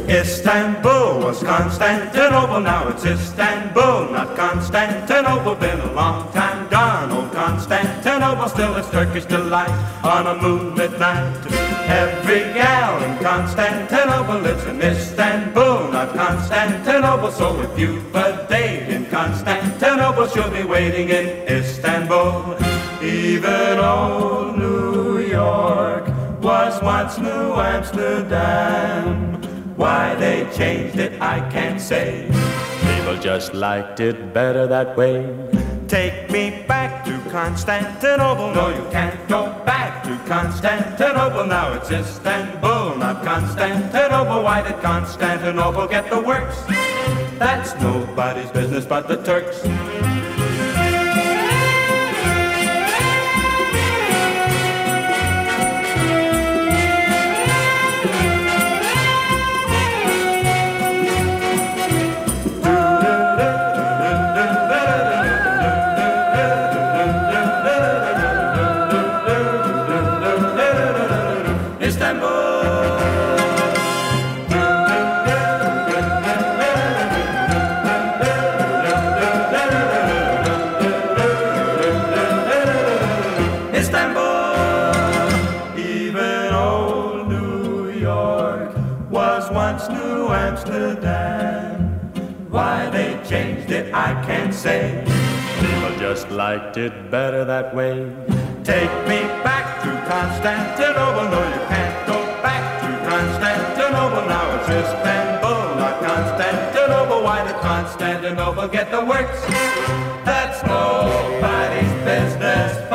Istanbul was Constantinople, now it's Istanbul, not Constantinople. Been a long time gone, old Constantinople, still it's Turkish delight on a moonlit night. Every gal in Constantinople lives in Istanbul, not Constantinople. So if you've a date in Constantinople, she'll be waiting in Istanbul. Even old New York was once New Amsterdam. Why they changed it, I can't say. People just liked it better that way. Take me back to Constantinople. No, you can't go back to Constantinople. Now it's Istanbul, not Constantinople. Why did Constantinople get the works? That's nobody's business but the Turks. Amsterdam. Why they changed it, I can't say. People just liked it better that way. Take me back to Constantinople. No, you can't go back to Constantinople. Now it's Istanbul, not Constantinople. Why did Constantinople get the works? That's nobody's business